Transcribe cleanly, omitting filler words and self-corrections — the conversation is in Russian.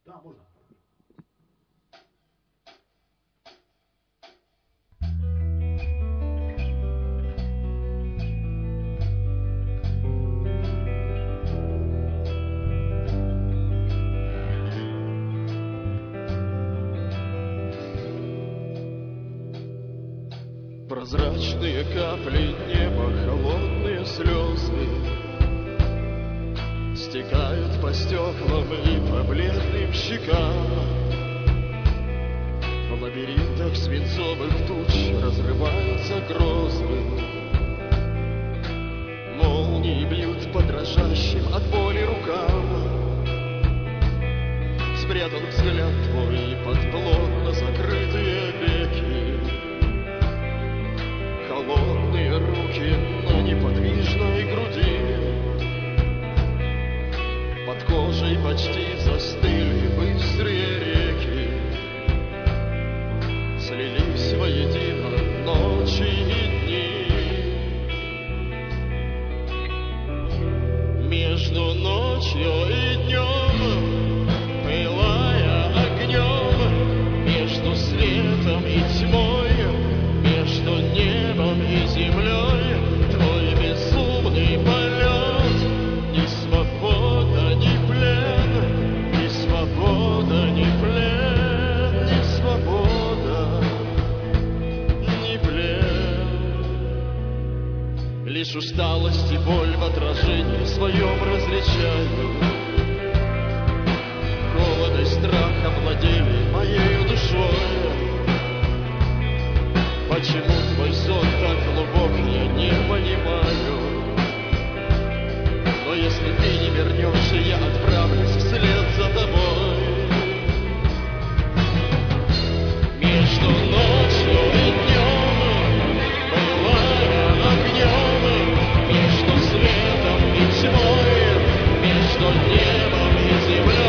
Да, можно. Прозрачные капли неба, холодные слезы стекают по стеклам и по бледным щекам. В лабиринтах свинцовых туч разрываются грозы. Молнии бьют по дрожащим от боли рукам. Спрятан взгляд твой под плотно закрытые веки. Холодные руки на неподвижной груди. Под кожей почти застыли быстрые реки. Слились воедино ночи и дни. Между ночью и днем, пылая огнем, между светом и тьмой, между небом и землей, твой безумный полет. Ни свобода, ни плен, ни свобода, ни плен, ни свобода, ни плен. Лишь усталость и боль в отражении своем различаю. Холод и страх овладели моею душой. Почему твой сон так глубок, я не понимаю. Но если ты не вернешься, я отправлюсь вслед за тобой. Между ночью и днем, пылая огнем, между светом и тьмой, между небом и землей.